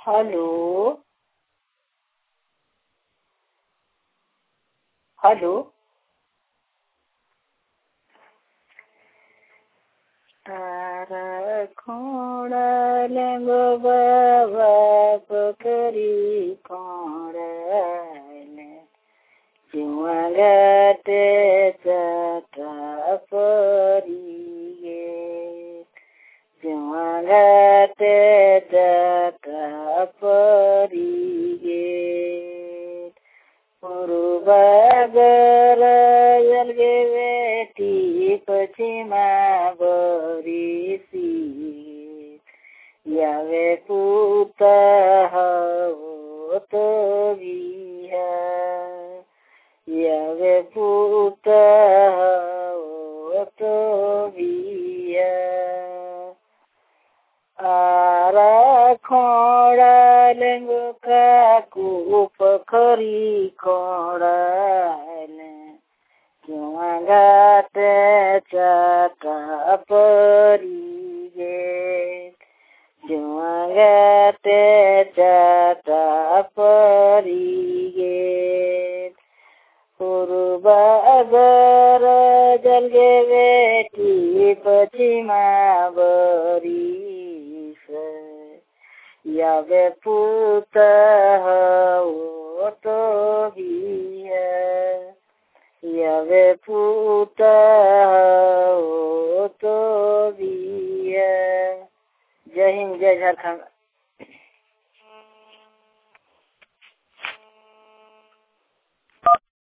Hello hello तारा खोड़ा लेंगो बाबा पकड़ी खोड़ा चुआ गाते चटा परिगे चुआ गाते चटा परिगे पूर्वागर जलगे बेटी पश्चिमा बरिसी यावे पुत हो तो बिहा यावे पुत हो तो बिहा आरा खोड़ा लेंगो काकू पोखरी खोड़ा चुआ गाते चटा परिगे चुआ गाते चटा परिगे पूर्वागर जलगे बेटी पश्चिमा बरिस यावे पुत हो तो बिहा यावे पुत हो तो बिहा। जय हिंद, जय झारखंड।